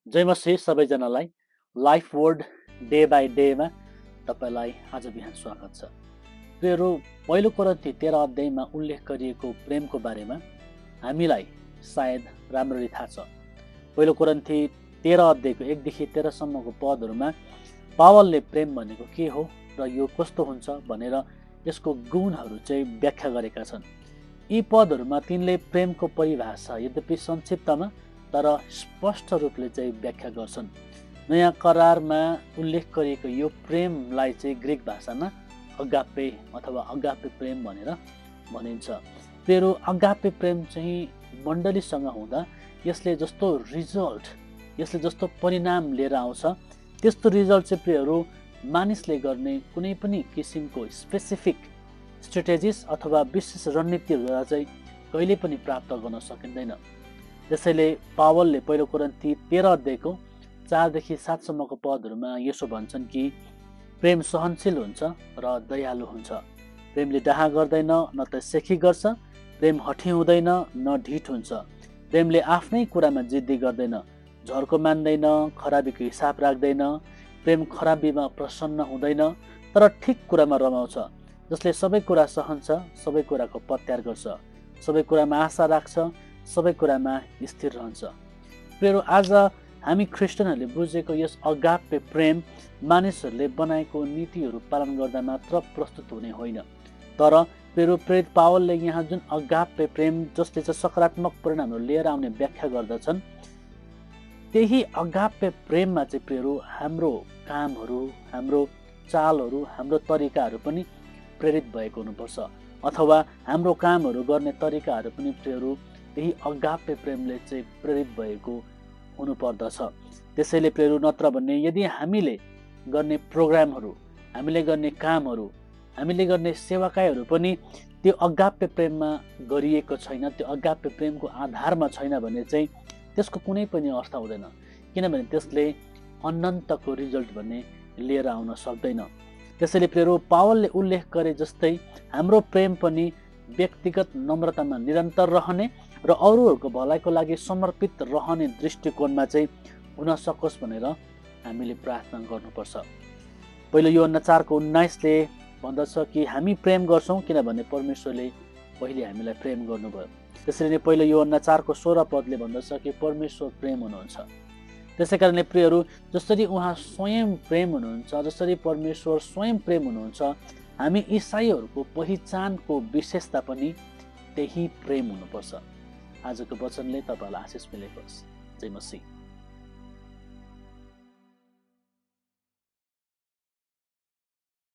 जय मसीह सबैजनालाई life word day by डेमा तपाईलाई आज बिहान स्वागत छ। प्रियहरू, पहिलो कोरिन्थी 13 अध्यायमा उल्लेख गरिएको प्रेमको बारेमा हामीलाई सायद राम्ररी थाहा छ। पहिलो कोरिन्थी 13 अध्यायको 1 देखि 13 सम्मको पदहरूमा पावलले प्रेम भनेको के हो र यो कस्तो हुन्छ भनेर यसको गुणहरू चाहिँ व्याख्या गरेका छन्। यी पदहरूमा तिनले प्रेमको परिभाषा यद्यपि संक्षिप्तमा तर स्पष्ट रूपले चाहिँ व्याख्या गर्छन्। नयाँ करारमा उल्लेख गरिएको यो प्रेमलाई चाहिँ ग्रीक भाषामा अगापे अथवा अगापे प्रेम भनेर भनिन्छ। प्रियहरू, अगापे प्रेम चाहिँ मण्डलीसँग हुँदा यसले जस्तो परिणाम लिएर आउँछ त्यस्तो रिजल्ट चाहिँ प्रियहरू मानिसले गर्ने कुनै पनि किसिमको स्पेसिफिक स्ट्रेटेजिस अथवा विशेष रणनीतिद्वारा चाहिँ कहिले पनि प्राप्त गर्न सकिँदैन। त्यसैले पावलले पहिलो कोरिन्थी 13 अध्यायको 4 देखि 7 सम्मको पदहरूमा यसो भन्छन् कि प्रेम सहनशील हुन्छ र दयालु हुन्छ। प्रेमले डाहा गर्दैन, न त सेखी गर्छ। प्रेम हठी हुँदैन, न ढिठ हुन्छ। प्रेमले आफ्नै कुरामा जिद्दी गर्दैन, झर्को मान्दैन, खराबीको हिसाब राख्दैन। प्रेम खराबीमा प्रसन्न हुँदैन तर ठिक कुरामा रमाउँछ। जसले सबै कुरा सहन्छ, सबै कुराको पत्यार गर्छ, सबै कुरामा आशा राख्छ, सबै कुरामा स्थिर रहन्छ। प्रियहरू, आज हामी क्रिस्चियनहरूले बुझेको यस अगापे प्रेम मानिसहरूले बनाएको नीतिहरू पालन गर्दा मात्र प्रस्तुत हुने होइन, तर प्रियहरू प्रेरित पावलले यहाँ जुन अगापे प्रेम जसले चाहिँ सकारात्मक परिणामहरू लिएर आउने व्याख्या गर्दछन्, त्यही अगापे प्रेममा चाहिँ प्रियहरू हाम्रो कामहरू, हाम्रो चालहरू, हाम्रो तरिकाहरू पनि प्रेरित भएको हुनुपर्छ, अथवा हाम्रो कामहरू गर्ने तरिकाहरू पनि प्रियहरू यही अगापे प्रेमले चाहिँ प्रेरित भएको हुनुपर्दछ। त्यसैले प्रियहरू, नत्र भने यदि हामीले गर्ने प्रोग्रामहरू, हामीले गर्ने कामहरू, हामीले गर्ने सेवाकाईहरू पनि त्यो अगापे प्रेममा गरिएको छैन, त्यो अगापे प्रेमको आधारमा छैन भने चाहिँ त्यसको कुनै पनि अर्थ हुँदैन। किनभने त्यसले अनन्तको रिजल्ट भन्ने लिएर आउन सक्दैन। त्यसैले प्रियहरू, पावलले उल्लेख गरे जस्तै हाम्रो प्रेम पनि व्यक्तिगत नम्रतामा निरन्तर रहने र अरूहरूको भलाइको लागि समर्पित रहने दृष्टिकोणमा चाहिँ हुन सकोस् भनेर हामीले प्रार्थना गर्नुपर्छ। पहिलो यूहन्ना 4:19ले भन्दछ कि हामी प्रेम गर्छौँ किनभने परमेश्वरले पहिले हामीलाई प्रेम गर्नुभयो। त्यसरी नै पहिलो यूहन्ना 4:16 भन्दछ कि परमेश्वर प्रेम हुनुहुन्छ। त्यसै कारणले प्रियहरू, जसरी उहाँ स्वयं प्रेम हुनुहुन्छ, जसरी परमेश्वर स्वयं प्रेम हुनुहुन्छ, हामी इसाईहरूको पहिचानको विशेषता पनि त्यही प्रेम हुनुपर्छ। आजको वचनले तपाईलाई आशिष मिलेको होस्। जय मसीह।